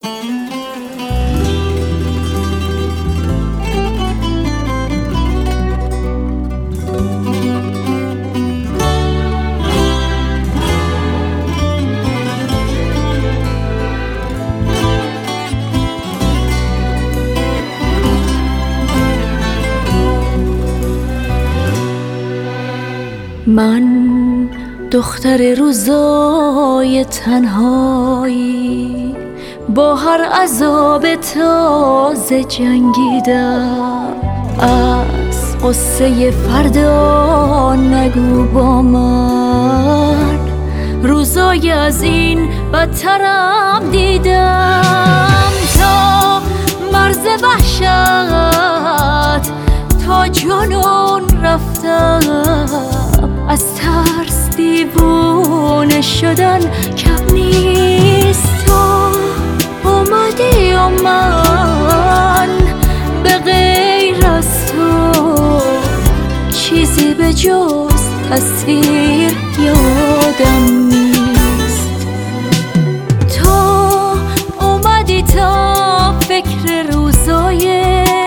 من دختر روزای تنهایی با هر عذاب تازه جنگیدم. از قصه فردا نگو با من، روزای از این بدترم دیدم. تا مرز وحشت تا جنون رفتم، از ترس دیوونه شدن کم نیست. تو اومدی و من به غیر از تو چیزی به جز تصویر یادم نیست. تو اومدی تا فکر روزای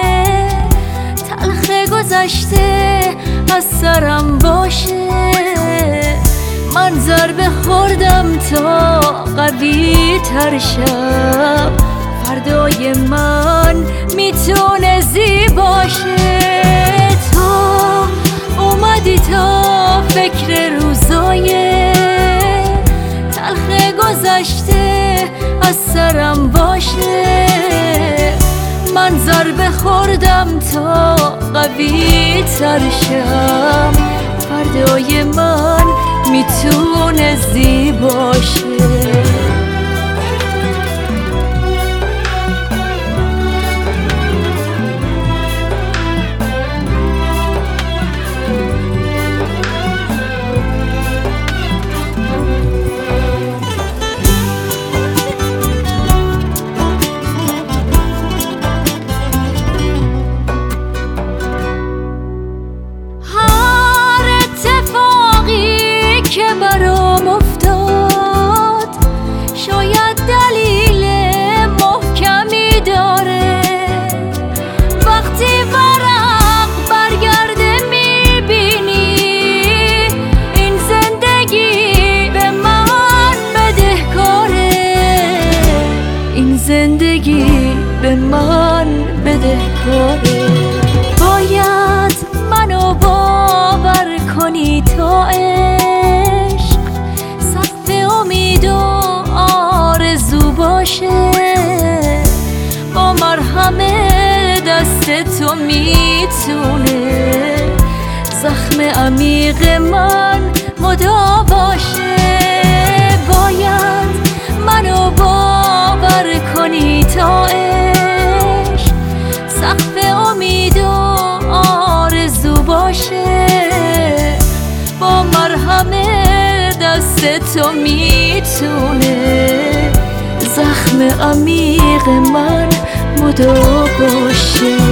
تلخ گذشته از سرم باشه. من ضربه خوردم تا قوی تر شم، فردای من میتونه زیباشه. تو اومدی تا فکر روزای تلخ گذشته از سرم باشه. من ضربه خوردم تا قوی تر شم، فردای من میتونه زیباشه. که برام افتاد شاید دلیل محکمی داره. وقتی ورق برگرده میبینی این زندگی به من بدهکاره. این زندگی به من بدهکاره. باید منو باور کنی تا با مرهم دست تو میتونه زخم عمیق من مداواشه. باید منو باور کنی تا عشق سقف امید و آرزو باشه. با مرهم دست تو میتونه زخم عمیق من مداوا باشه.